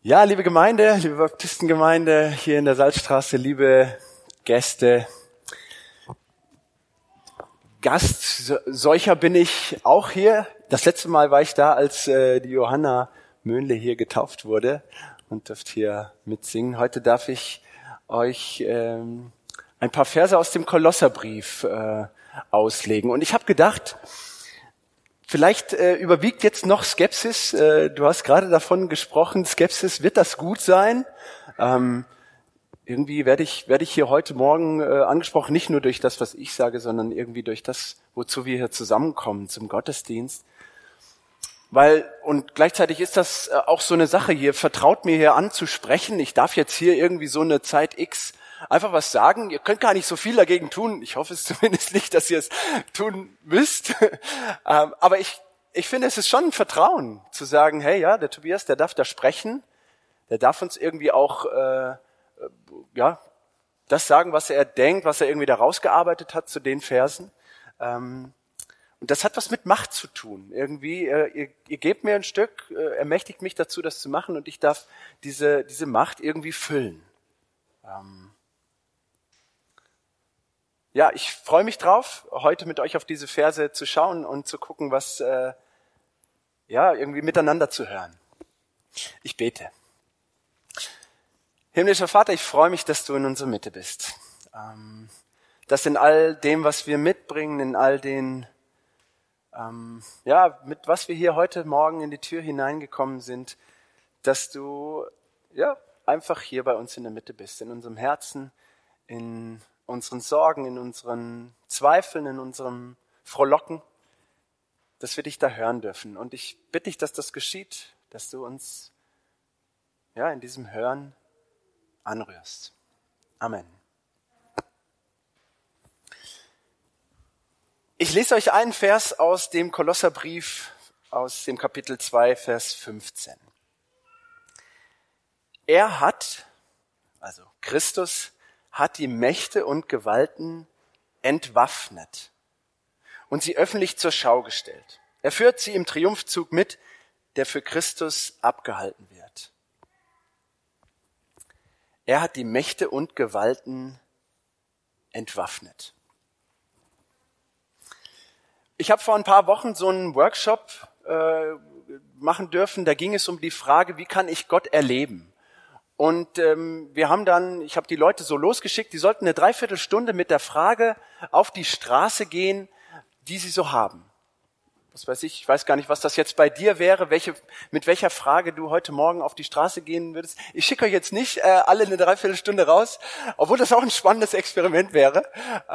Ja, liebe Gemeinde, liebe Baptistengemeinde hier in der Salzstraße, liebe Gäste, Gastseucher bin ich auch hier. Das letzte Mal war ich da, als die Johanna Möhnle hier getauft wurde und durfte hier mitsingen. Heute darf ich euch ein paar Verse aus dem Kolosserbrief auslegen. Und ich habe gedacht, vielleicht überwiegt jetzt noch Skepsis. Du hast gerade davon gesprochen, Skepsis, wird das gut sein? Irgendwie werde ich hier heute Morgen angesprochen, nicht nur durch das, was ich sage, sondern irgendwie durch das, wozu wir hier zusammenkommen, zum Gottesdienst. Und gleichzeitig ist das auch so eine Sache hier, vertraut mir hier an zu sprechen. Ich darf jetzt hier irgendwie so eine Zeit X einfach was sagen. Ihr könnt gar nicht so viel dagegen tun. Ich hoffe es zumindest nicht, dass ihr es tun müsst. Aber ich finde, es ist schon ein Vertrauen, zu sagen, hey, ja, der Tobias, der darf da sprechen. Der darf uns irgendwie auch, das sagen, was er denkt, was er irgendwie da rausgearbeitet hat zu den Versen. Und das hat was mit Macht zu tun. Irgendwie, ihr gebt mir ein Stück, ermächtigt mich dazu, das zu machen, und ich darf diese Macht irgendwie füllen. Ja, ich freue mich drauf, heute mit euch auf diese Verse zu schauen und zu gucken, was irgendwie miteinander zu hören. Ich bete. Himmlischer Vater, ich freue mich, dass du in unserer Mitte bist. Dass in all dem, was wir mitbringen, in all den, mit was wir hier heute Morgen in die Tür hineingekommen sind, dass du einfach hier bei uns in der Mitte bist, in unserem Herzen, in unseren Sorgen, in unseren Zweifeln, in unserem Frohlocken, dass wir dich da hören dürfen. Und ich bitte dich, dass das geschieht, dass du uns in diesem Hören anrührst. Amen. Ich lese euch einen Vers aus dem Kolosserbrief, aus dem Kapitel 2, Vers 15. Christus hat die Mächte und Gewalten entwaffnet und sie öffentlich zur Schau gestellt. Er führt sie im Triumphzug mit, der für Christus abgehalten wird. Er hat die Mächte und Gewalten entwaffnet. Ich habe vor ein paar Wochen so einen Workshop machen dürfen, da ging es um die Frage, wie kann ich Gott erleben? Und ich habe die Leute so losgeschickt, die sollten eine Dreiviertelstunde mit der Frage auf die Straße gehen, die sie so haben. Was weiß ich weiß gar nicht, was das jetzt bei dir wäre, mit welcher Frage du heute Morgen auf die Straße gehen würdest. Ich schicke euch jetzt nicht alle eine Dreiviertelstunde raus, obwohl das auch ein spannendes Experiment wäre.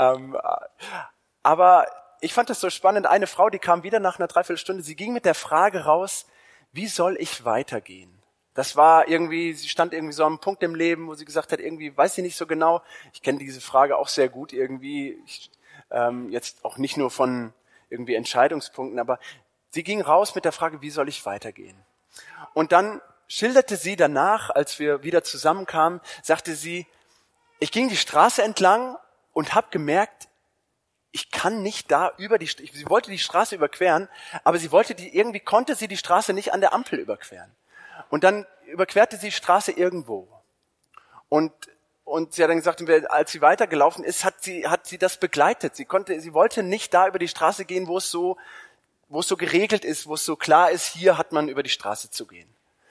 Aber ich fand das so spannend. Eine Frau, die kam wieder nach einer Dreiviertelstunde, sie ging mit der Frage raus, wie soll ich weitergehen? Das war irgendwie, sie stand irgendwie so am Punkt im Leben, wo sie gesagt hat, irgendwie weiß sie nicht so genau. Ich kenne diese Frage auch sehr gut irgendwie, jetzt auch nicht nur von irgendwie Entscheidungspunkten, aber sie ging raus mit der Frage, wie soll ich weitergehen? Und dann schilderte sie danach, als wir wieder zusammenkamen, sagte sie, ich ging die Straße entlang und habe gemerkt, ich kann nicht da sie wollte die Straße überqueren, aber konnte sie die Straße nicht an der Ampel überqueren. Und dann überquerte sie die Straße irgendwo. Und sie hat dann gesagt, als sie weitergelaufen ist, hat sie das begleitet. Sie wollte nicht da über die Straße gehen, wo es so geregelt ist, wo es so klar ist, hier hat man über die Straße zu gehen.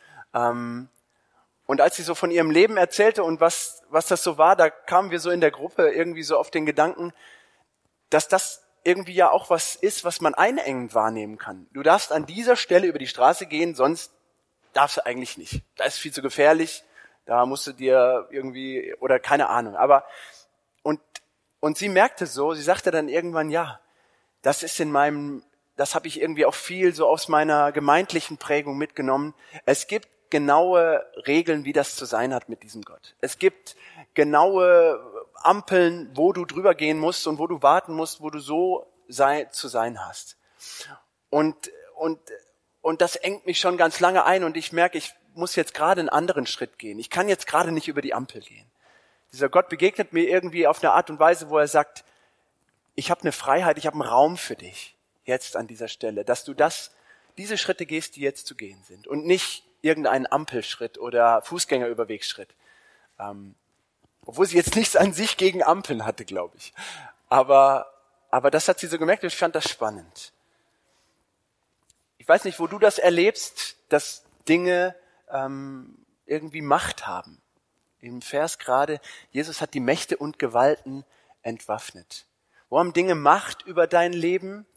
Und als sie so von ihrem Leben erzählte und was das so war, da kamen wir so in der Gruppe irgendwie so auf den Gedanken, dass das irgendwie ja auch was ist, was man einengend wahrnehmen kann. Du darfst an dieser Stelle über die Straße gehen, sonst darfst du eigentlich nicht. Da ist viel zu gefährlich, da musst du dir irgendwie, oder keine Ahnung. Aber, und sie merkte so, sie sagte dann irgendwann, das habe ich irgendwie auch viel so aus meiner gemeindlichen Prägung mitgenommen. Es gibt genaue Regeln, wie das zu sein hat mit diesem Gott. Es gibt genaue Ampeln, wo du drüber gehen musst und wo du warten musst, wo du so zu sein hast. Und das engt mich schon ganz lange ein und ich merke, ich muss jetzt gerade einen anderen Schritt gehen. Ich kann jetzt gerade nicht über die Ampel gehen. Dieser Gott begegnet mir irgendwie auf eine Art und Weise, wo er sagt, ich habe eine Freiheit, ich habe einen Raum für dich, jetzt an dieser Stelle, dass du diese Schritte gehst, die jetzt zu gehen sind und nicht irgendeinen Ampelschritt oder Fußgängerüberwegsschritt. Obwohl sie jetzt nichts an sich gegen Ampeln hatte, glaube ich. Aber das hat sie so gemerkt und ich fand das spannend. Ich weiß nicht, wo du das erlebst, dass Dinge irgendwie Macht haben. Im Vers gerade, Jesus hat die Mächte und Gewalten entwaffnet. Wo haben Dinge Macht über dein Leben?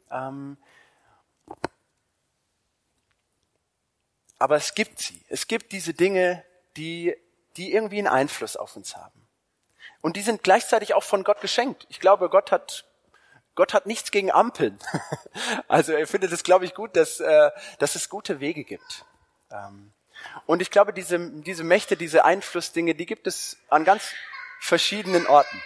Aber es gibt sie. Es gibt diese Dinge, die irgendwie einen Einfluss auf uns haben. Und die sind gleichzeitig auch von Gott geschenkt. Ich glaube, Gott hat nichts gegen Ampeln. Also er findet es, glaube ich, gut, dass es gute Wege gibt. Und ich glaube, diese Mächte, diese Einflussdinge, die gibt es an ganz verschiedenen Orten.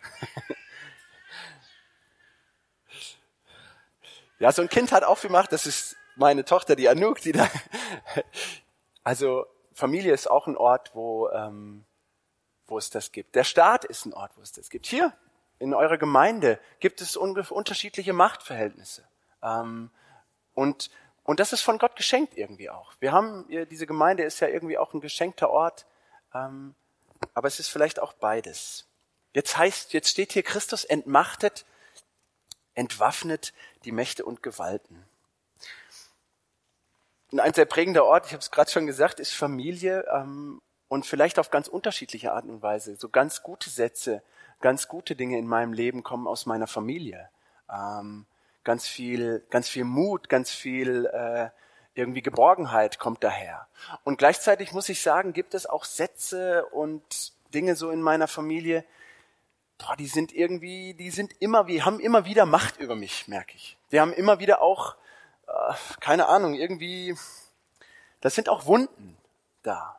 Ja, so ein Kind hat aufgemacht, das ist meine Tochter, die Anouk, also Familie ist auch ein Ort, wo es das gibt. Der Staat ist ein Ort, wo es das gibt. Hier in eurer Gemeinde gibt es unterschiedliche Machtverhältnisse. Und das ist von Gott geschenkt irgendwie auch. Diese Gemeinde ist ja irgendwie auch ein geschenkter Ort, aber es ist vielleicht auch beides. Jetzt steht hier Christus entmachtet, entwaffnet die Mächte und Gewalten. Und ein sehr prägender Ort, ich habe es gerade schon gesagt, ist Familie und vielleicht auf ganz unterschiedliche Art und Weise. So ganz gute Sätze, ganz gute Dinge in meinem Leben kommen aus meiner Familie. Ganz viel Mut, ganz viel irgendwie Geborgenheit kommt daher. Und gleichzeitig muss ich sagen, gibt es auch Sätze und Dinge so in meiner Familie, die haben immer wieder Macht über mich, merke ich. Die haben immer wieder auch, keine Ahnung, irgendwie, das sind auch Wunden da.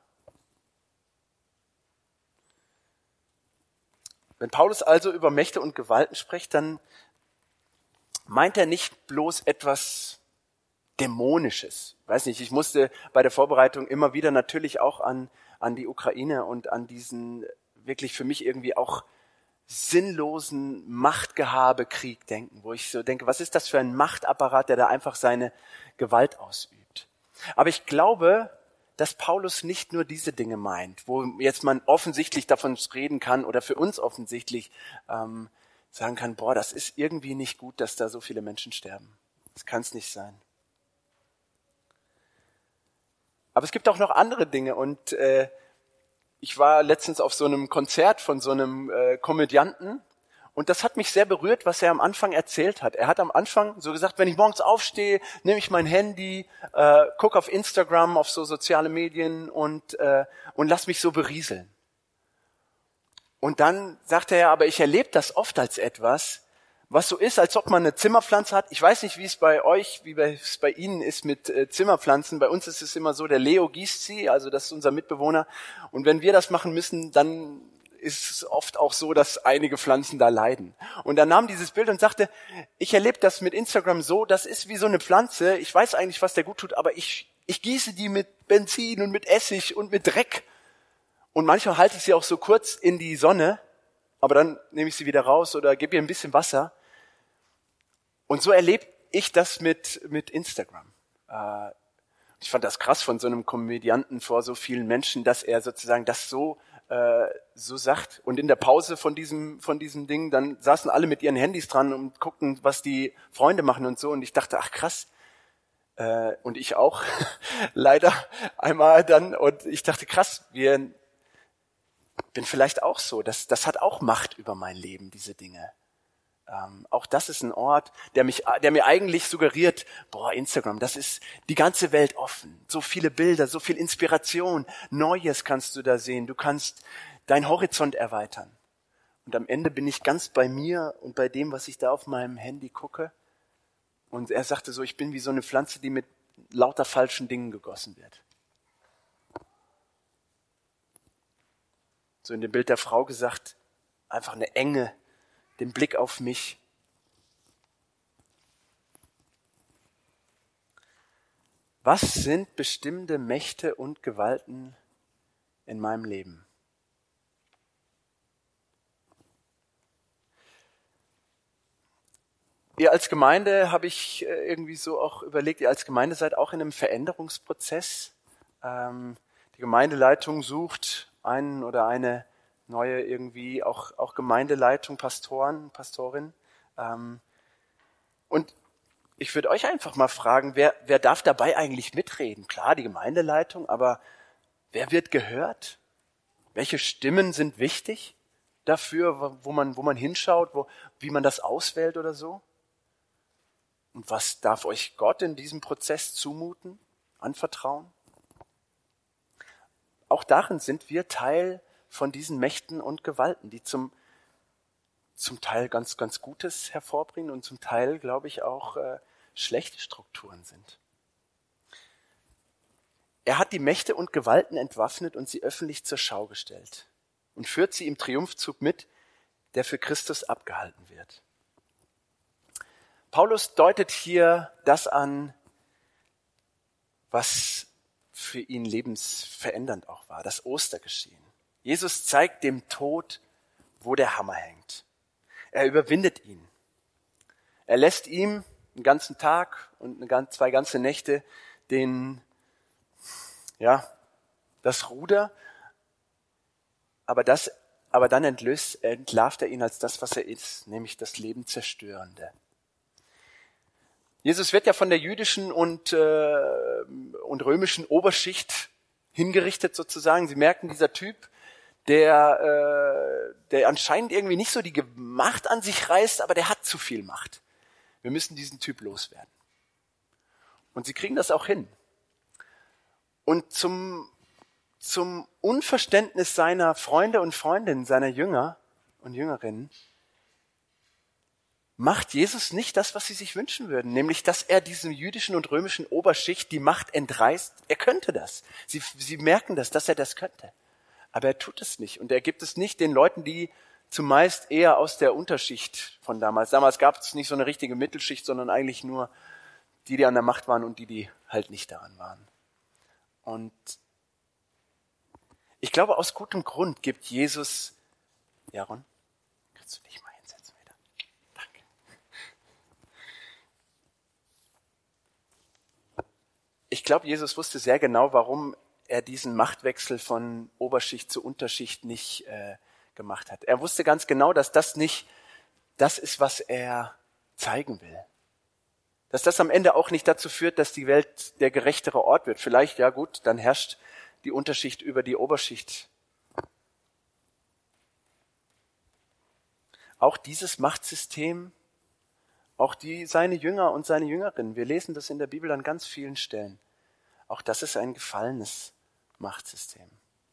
Wenn Paulus also über Mächte und Gewalten spricht, dann meint er nicht bloß etwas Dämonisches. Weiß nicht, ich musste bei der Vorbereitung immer wieder natürlich auch an die Ukraine und an diesen wirklich für mich irgendwie auch sinnlosen Machtgehabe-Krieg denken, wo ich so denke, was ist das für ein Machtapparat, der da einfach seine Gewalt ausübt. Aber ich glaube, dass Paulus nicht nur diese Dinge meint, wo jetzt man offensichtlich davon reden kann oder für uns offensichtlich sagen kann, das ist irgendwie nicht gut, dass da so viele Menschen sterben. Das kann es nicht sein. Aber es gibt auch noch andere Dinge und ich war letztens auf so einem Konzert von so einem Komödianten und das hat mich sehr berührt, was er am Anfang erzählt hat. Er hat am Anfang so gesagt, wenn ich morgens aufstehe, nehme ich mein Handy, gucke auf Instagram, auf so soziale Medien und lass mich so berieseln. Und dann sagte er, aber ich erlebe das oft als etwas, was so ist, als ob man eine Zimmerpflanze hat. Ich weiß nicht, wie es bei euch, es bei Ihnen ist mit Zimmerpflanzen. Bei uns ist es immer so, der Leo gießt sie, also das ist unser Mitbewohner. Und wenn wir das machen müssen, dann ist es oft auch so, dass einige Pflanzen da leiden. Und er nahm dieses Bild und sagte, ich erlebe das mit Instagram so, das ist wie so eine Pflanze. Ich weiß eigentlich, was der gut tut, aber ich gieße die mit Benzin und mit Essig und mit Dreck. Und manchmal halte ich sie auch so kurz in die Sonne, aber dann nehme ich sie wieder raus oder gebe ihr ein bisschen Wasser. Und so erlebe ich das mit Instagram. Ich fand das krass von so einem Komödianten vor so vielen Menschen, dass er sozusagen das so sagt. Und in der Pause von diesem Ding, dann saßen alle mit ihren Handys dran und guckten, was die Freunde machen und so. Und ich dachte, ach krass. Und ich auch leider einmal dann. Und ich dachte, krass, bin vielleicht auch so. Das hat auch Macht über mein Leben, diese Dinge. Auch das ist ein Ort, der mir eigentlich suggeriert, Instagram, das ist die ganze Welt offen. So viele Bilder, so viel Inspiration, Neues kannst du da sehen. Du kannst deinen Horizont erweitern. Und am Ende bin ich ganz bei mir und bei dem, was ich da auf meinem Handy gucke. Und er sagte so, ich bin wie so eine Pflanze, die mit lauter falschen Dingen gegossen wird. So in dem Bild der Frau gesagt, einfach eine Enge, den Blick auf mich. Was sind bestimmte Mächte und Gewalten in meinem Leben? Ihr als Gemeinde, habe ich irgendwie so auch überlegt, ihr als Gemeinde seid auch in einem Veränderungsprozess. Die Gemeindeleitung sucht einen oder eine neue irgendwie, auch Gemeindeleitung, Pastorin. Und ich würde euch einfach mal fragen, wer darf dabei eigentlich mitreden? Klar, die Gemeindeleitung, aber wer wird gehört? Welche Stimmen sind wichtig dafür, wo man hinschaut, wie man das auswählt oder so? Und was darf euch Gott in diesem Prozess zumuten, anvertrauen? Auch darin sind wir Teil von diesen Mächten und Gewalten, die zum Teil ganz, ganz Gutes hervorbringen und zum Teil, glaube ich, auch schlechte Strukturen sind. Er hat die Mächte und Gewalten entwaffnet und sie öffentlich zur Schau gestellt und führt sie im Triumphzug mit, der für Christus abgehalten wird. Paulus deutet hier das an, was für ihn lebensverändernd auch war, das Ostergeschehen. Jesus zeigt dem Tod, wo der Hammer hängt. Er überwindet ihn. Er lässt ihm einen ganzen Tag und zwei ganze Nächte das Ruder, aber dann entlarvt er ihn als das, was er ist, nämlich das Lebenzerstörende. Jesus wird ja von der jüdischen und römischen Oberschicht hingerichtet sozusagen. Sie merken, dieser Typ, der anscheinend irgendwie nicht so die Macht an sich reißt, aber der hat zu viel Macht. Wir müssen diesen Typ loswerden. Und sie kriegen das auch hin. Und zum Unverständnis seiner Freunde und Freundinnen, seiner Jünger und Jüngerinnen, macht Jesus nicht das, was sie sich wünschen würden, nämlich, dass er diesem jüdischen und römischen Oberschicht die Macht entreißt. Er könnte das. Sie merken das, dass er das könnte. Aber er tut es nicht. Und er gibt es nicht den Leuten, die zumeist eher aus der Unterschicht von damals. Damals gab es nicht so eine richtige Mittelschicht, sondern eigentlich nur die an der Macht waren und die halt nicht daran waren. Und ich glaube, aus gutem Grund gibt Jesus, Jaron, kannst du dich mal hinsetzen wieder? Danke. Ich glaube, Jesus wusste sehr genau, warum er diesen Machtwechsel von Oberschicht zu Unterschicht nicht gemacht hat. Er wusste ganz genau, dass das nicht das ist, was er zeigen will. Dass das am Ende auch nicht dazu führt, dass die Welt der gerechtere Ort wird. Vielleicht, ja gut, dann herrscht die Unterschicht über die Oberschicht. Auch dieses Machtsystem, auch seine Jünger und seine Jüngerinnen, wir lesen das in der Bibel an ganz vielen Stellen. Auch das ist ein gefallenes Machtsystem.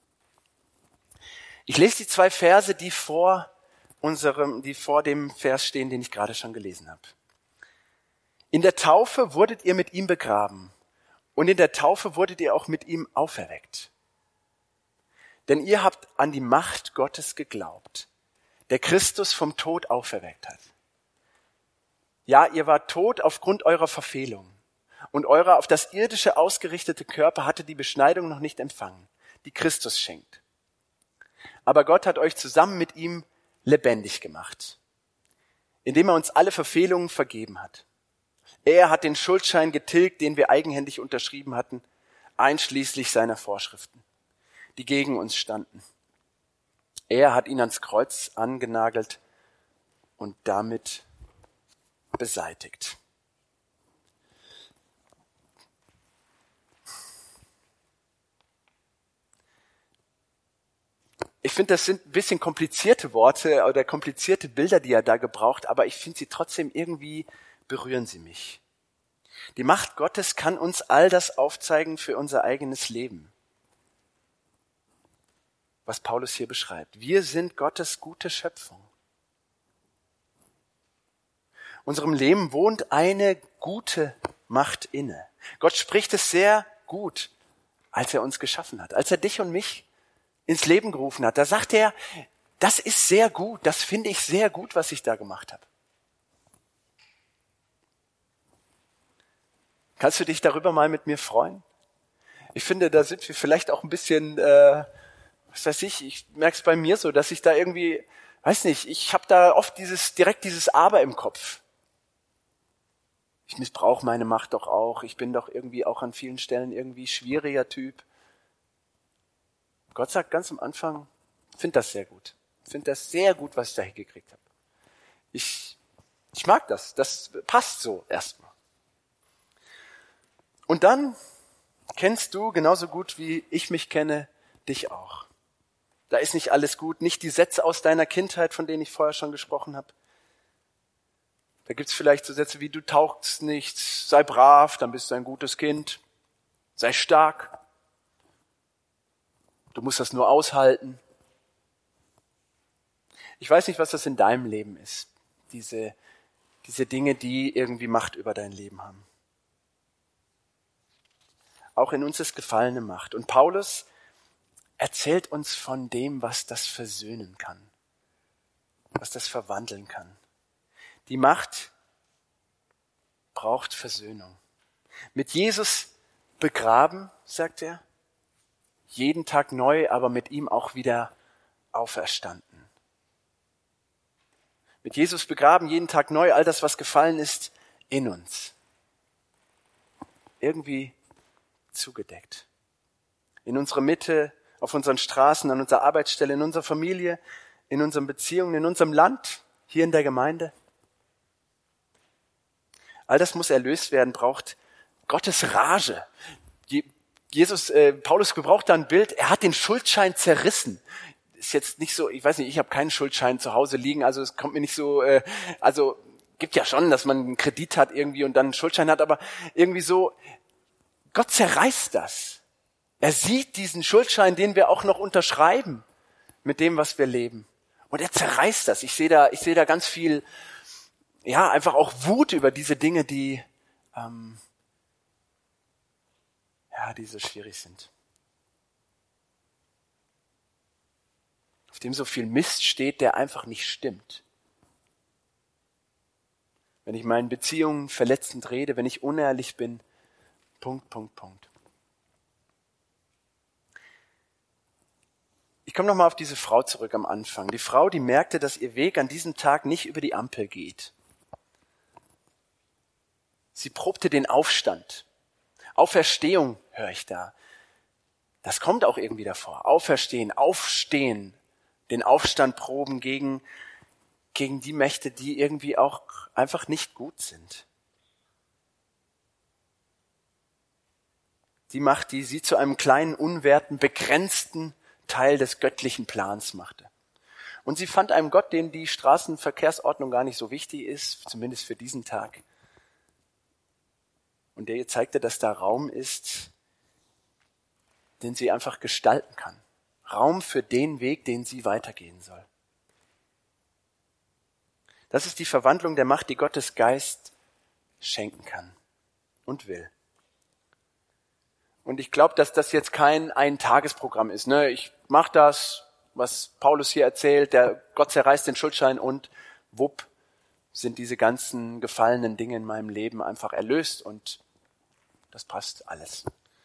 Ich lese die 2 Verse, die vor dem Vers stehen, den ich gerade schon gelesen habe. In der Taufe wurdet ihr mit ihm begraben und in der Taufe wurdet ihr auch mit ihm auferweckt. Denn ihr habt an die Macht Gottes geglaubt, der Christus vom Tod auferweckt hat. Ja, ihr wart tot aufgrund eurer Verfehlung und euer auf das Irdische ausgerichtete Körper hatte die Beschneidung noch nicht empfangen, die Christus schenkt. Aber Gott hat euch zusammen mit ihm lebendig gemacht, indem er uns alle Verfehlungen vergeben hat. Er hat den Schuldschein getilgt, den wir eigenhändig unterschrieben hatten, einschließlich seiner Vorschriften, die gegen uns standen. Er hat ihn ans Kreuz angenagelt und damit beseitigt. Ich finde, das sind ein bisschen komplizierte Worte oder komplizierte Bilder, die er da gebraucht, aber ich finde sie trotzdem irgendwie berühren sie mich. Die Macht Gottes kann uns all das aufzeigen für unser eigenes Leben, was Paulus hier beschreibt. Wir sind Gottes gute Schöpfung. Unserem Leben wohnt eine gute Macht inne. Gott spricht es sehr gut, als er uns geschaffen hat, als er dich und mich ins Leben gerufen hat. Da sagt er, das ist sehr gut, das finde ich sehr gut, was ich da gemacht habe. Kannst du dich darüber mal mit mir freuen? Ich finde, da sind wir vielleicht auch ein bisschen, ich merke es bei mir so, dass ich da irgendwie, ich habe da oft dieses Aber im Kopf. Ich missbrauche meine Macht doch auch, ich bin doch irgendwie auch an vielen Stellen irgendwie schwieriger Typ. Gott sagt ganz am Anfang, finde das sehr gut. Finde das sehr gut, was ich da hingekriegt habe. Ich mag das. Das passt so erstmal. Und dann kennst du genauso gut, wie ich mich kenne, dich auch. Da ist nicht alles gut, nicht die Sätze aus deiner Kindheit, von denen ich vorher schon gesprochen habe. Da gibt's vielleicht so Sätze wie, du taugst nichts, sei brav, dann bist du ein gutes Kind, sei stark, du musst das nur aushalten. Ich weiß nicht, was das in deinem Leben ist, diese Dinge, die irgendwie Macht über dein Leben haben. Auch in uns ist gefallene Macht. Und Paulus erzählt uns von dem, was das versöhnen kann, was das verwandeln kann. Die Macht braucht Versöhnung. Mit Jesus begraben, sagt er, jeden Tag neu, aber mit ihm auch wieder auferstanden. Mit Jesus begraben, jeden Tag neu, all das, was gefallen ist, in uns. Irgendwie zugedeckt. In unserer Mitte, auf unseren Straßen, an unserer Arbeitsstelle, in unserer Familie, in unseren Beziehungen, in unserem Land, hier in der Gemeinde. All das muss erlöst werden, braucht Gottes Rage. Paulus gebraucht da ein Bild, er hat den Schuldschein zerrissen. Ist jetzt nicht so, ich weiß nicht, ich habe keinen Schuldschein zu Hause liegen, also es kommt mir nicht so, gibt ja schon, dass man einen Kredit hat irgendwie und dann einen Schuldschein hat, aber irgendwie so, Gott zerreißt das. Er sieht diesen Schuldschein, den wir auch noch unterschreiben mit dem, was wir leben. Und er zerreißt das. Ich sehe da ganz viel, ja, einfach auch Wut über diese Dinge, die so schwierig sind. Auf dem so viel Mist steht, der einfach nicht stimmt. Wenn ich meinen Beziehungen verletzend rede, wenn ich unehrlich bin, Punkt. Ich komme nochmal auf diese Frau zurück am Anfang. Die Frau, die merkte, dass ihr Weg an diesem Tag nicht über die Ampel geht. Sie probte den Aufstand. Auferstehung höre ich da. Das kommt auch irgendwie davor. Auferstehen, aufstehen, den Aufstand proben gegen die Mächte, die irgendwie auch einfach nicht gut sind. Die Macht, die sie zu einem kleinen, unwerten, begrenzten Teil des göttlichen Plans machte. Und sie fand einen Gott, dem die Straßenverkehrsordnung gar nicht so wichtig ist, zumindest für diesen Tag. Und der ihr zeigte, dass da Raum ist, den sie einfach gestalten kann. Raum für den Weg, den sie weitergehen soll. Das ist die Verwandlung der Macht, die Gottes Geist schenken kann und will. Und ich glaube, dass das jetzt kein Ein-Tagesprogramm ist. Ne? Ich mache das, was Paulus hier erzählt, der Gott zerreißt den Schuldschein und wupp, sind diese ganzen gefallenen Dinge in meinem Leben einfach erlöst und das passt alles.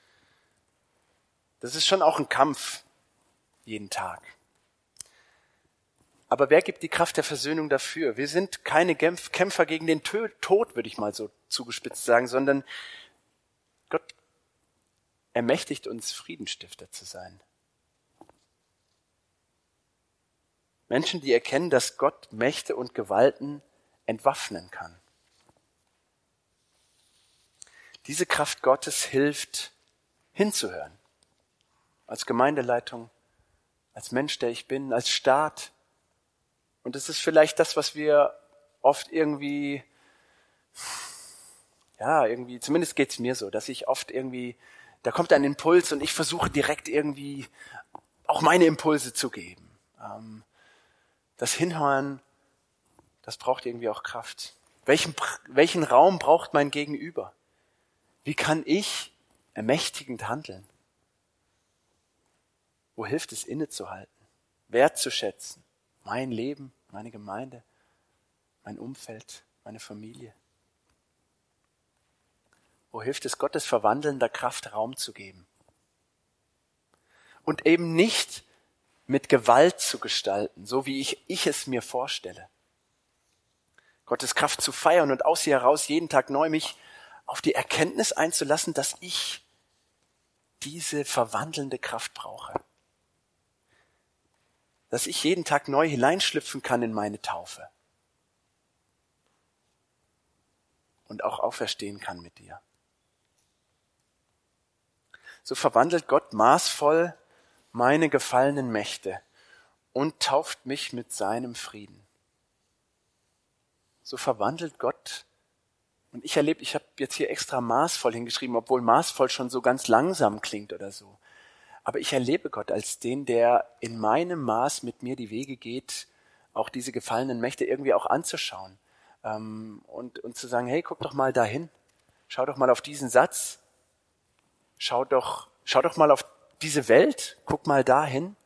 Das ist schon auch ein Kampf, jeden Tag. Aber wer gibt die Kraft der Versöhnung dafür? Wir sind keine Kämpfer gegen den Tod, würde ich mal so zugespitzt sagen, sondern Gott ermächtigt uns, Friedensstifter zu sein. Menschen, die erkennen, dass Gott Mächte und Gewalten entwaffnen kann. Diese Kraft Gottes hilft, hinzuhören. Als Gemeindeleitung, als Mensch, der ich bin, als Staat. Und es ist vielleicht das, was wir oft irgendwie, zumindest geht's mir so, dass ich oft irgendwie, da kommt ein Impuls und ich versuche direkt irgendwie auch meine Impulse zu geben. Das Hinhören, das braucht irgendwie auch Kraft. Welchen Raum braucht mein Gegenüber? Wie kann ich ermächtigend handeln? Wo hilft es, innezuhalten, wertzuschätzen? Mein Leben, meine Gemeinde, mein Umfeld, meine Familie. Wo hilft es, Gottes verwandelnder Kraft Raum zu geben? Und eben nicht mit Gewalt zu gestalten, so wie ich es mir vorstelle. Gottes Kraft zu feiern und aus ihr heraus jeden Tag neu mich auf die Erkenntnis einzulassen, dass ich diese verwandelnde Kraft brauche. dass ich jeden Tag neu hineinschlüpfen kann in meine Taufe. Und auch auferstehen kann mit dir. So verwandelt Gott maßvoll meine gefallenen Mächte und tauft mich mit seinem Frieden. So verwandelt Gott, und ich habe jetzt hier extra maßvoll hingeschrieben, obwohl maßvoll schon so ganz langsam klingt oder so. Aber ich erlebe Gott als den, der in meinem Maß mit mir die Wege geht, auch diese gefallenen Mächte irgendwie auch anzuschauen. Und zu sagen, hey, guck doch mal dahin. Schau doch mal auf diesen Satz. Schau doch mal auf diese Welt. Guck mal dahin.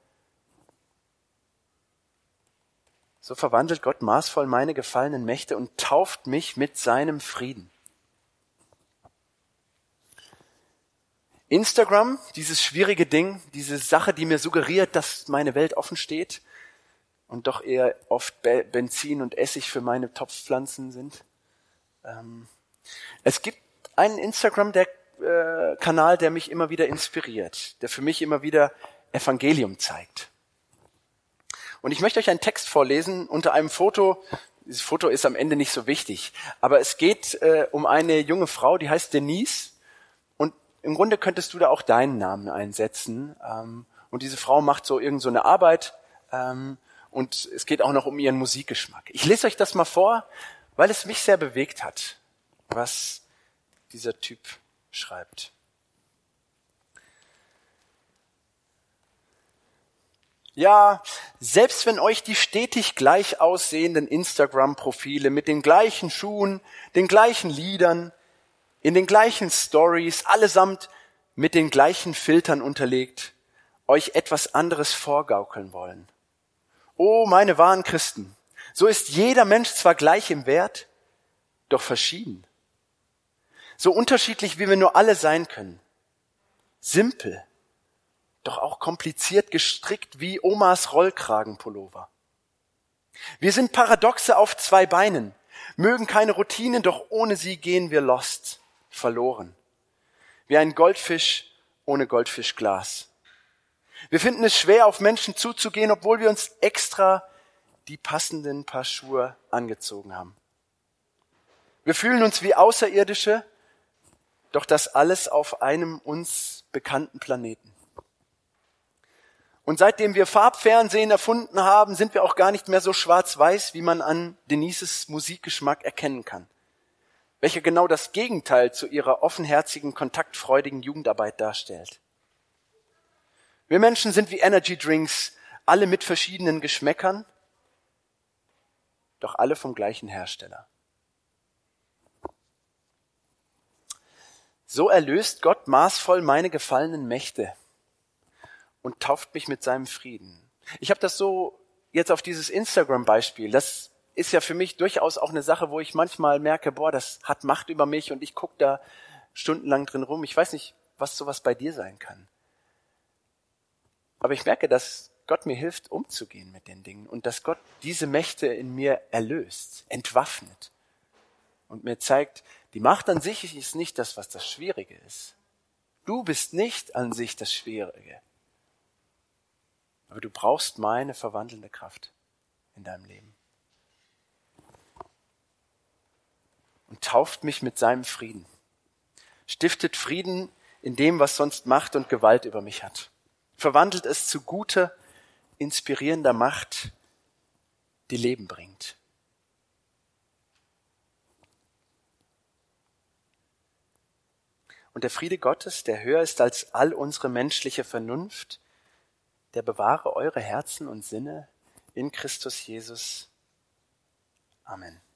So verwandelt Gott maßvoll meine gefallenen Mächte und tauft mich mit seinem Frieden. Instagram, dieses schwierige Ding, diese Sache, die mir suggeriert, dass meine Welt offen steht und doch eher oft Benzin und Essig für meine Topfpflanzen sind. Es gibt einen Instagram-Kanal, der mich immer wieder inspiriert, der für mich immer wieder Evangelium zeigt. Und ich möchte euch einen Text vorlesen unter einem Foto. Dieses Foto ist am Ende nicht so wichtig, aber es geht um eine junge Frau, die heißt Denise. Und im Grunde könntest du da auch deinen Namen einsetzen. Und diese Frau macht so irgend so eine Arbeit. Und es geht auch noch um ihren Musikgeschmack. Ich lese euch das mal vor, weil es mich sehr bewegt hat, was dieser Typ schreibt. Ja, selbst wenn euch die stetig gleich aussehenden Instagram-Profile mit den gleichen Schuhen, den gleichen Liedern, in den gleichen Stories, allesamt mit den gleichen Filtern unterlegt, euch etwas anderes vorgaukeln wollen. Oh, meine wahren Christen, so ist jeder Mensch zwar gleich im Wert, doch verschieden. So unterschiedlich, wie wir nur alle sein können. Simpel, doch auch kompliziert gestrickt wie Omas Rollkragenpullover. Wir sind Paradoxe auf zwei Beinen, mögen keine Routinen, doch ohne sie gehen wir lost, verloren. Wie ein Goldfisch ohne Goldfischglas. Wir finden es schwer, auf Menschen zuzugehen, obwohl wir uns extra die passenden Paar Schuhe angezogen haben. Wir fühlen uns wie Außerirdische, doch das alles auf einem uns bekannten Planeten. Und seitdem wir Farbfernsehen erfunden haben, sind wir auch gar nicht mehr so schwarz-weiß, wie man an Denises Musikgeschmack erkennen kann, welcher genau das Gegenteil zu ihrer offenherzigen, kontaktfreudigen Jugendarbeit darstellt. Wir Menschen sind wie Energy Drinks, alle mit verschiedenen Geschmäckern, doch alle vom gleichen Hersteller. So erlöst Gott maßvoll meine gefallenen Mächte und tauft mich mit seinem Frieden. Ich habe das so jetzt auf dieses Instagram-Beispiel. Das ist ja für mich durchaus auch eine Sache, wo ich manchmal merke, das hat Macht über mich und ich gucke da stundenlang drin rum. Ich weiß nicht, was sowas bei dir sein kann. Aber ich merke, dass Gott mir hilft, umzugehen mit den Dingen und dass Gott diese Mächte in mir erlöst, entwaffnet und mir zeigt, die Macht an sich ist nicht das, was das Schwierige ist. Du bist nicht an sich das Schwierige. Aber du brauchst meine verwandelnde Kraft in deinem Leben. Und tauft mich mit seinem Frieden. Stiftet Frieden in dem, was sonst Macht und Gewalt über mich hat. Verwandelt es zu guter, inspirierender Macht, die Leben bringt. Und der Friede Gottes, der höher ist als all unsere menschliche Vernunft, der bewahre eure Herzen und Sinne in Christus Jesus. Amen.